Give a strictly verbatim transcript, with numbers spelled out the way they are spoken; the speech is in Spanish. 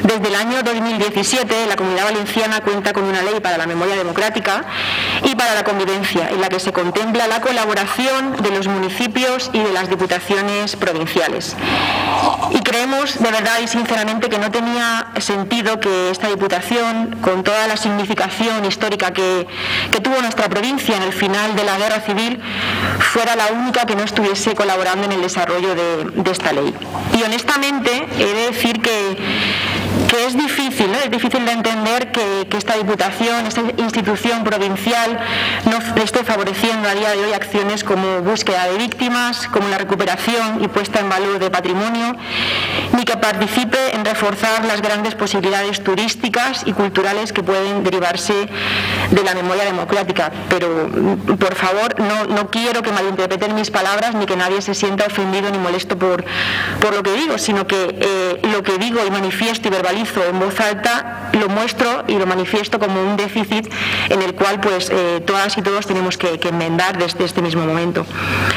Desde el año dos mil diecisiete, la Comunidad Valenciana cuenta con una ley para la memoria democrática y para la convivencia, en la que se contempla la colaboración de los municipios y de las diputaciones provinciales. Y creemos de verdad y sinceramente que no tenía sentido que esta diputación, con toda la significación histórica que, que tuvo nuestra provincia en el final de la Guerra Civil, fuera la única que no estuviese colaborando en el desarrollo de, de esta ley. Y honestamente he de decir que que es difícil, ¿no? Es difícil de entender que, que esta diputación, esta institución provincial no esté favoreciendo a día de hoy acciones como búsqueda de víctimas, como la recuperación y puesta en valor de patrimonio, ni que participe en reforzar las grandes posibilidades turísticas y culturales que pueden derivarse de la memoria democrática. Pero, por favor, no, no quiero que malinterpreten mis palabras ni que nadie se sienta ofendido ni molesto por, por lo que digo, sino que eh, lo que digo y manifiesto y verbalizo en voz alta lo muestro y lo manifiesto como un déficit en el cual pues eh, todas y todos tenemos que, que enmendar desde este mismo momento.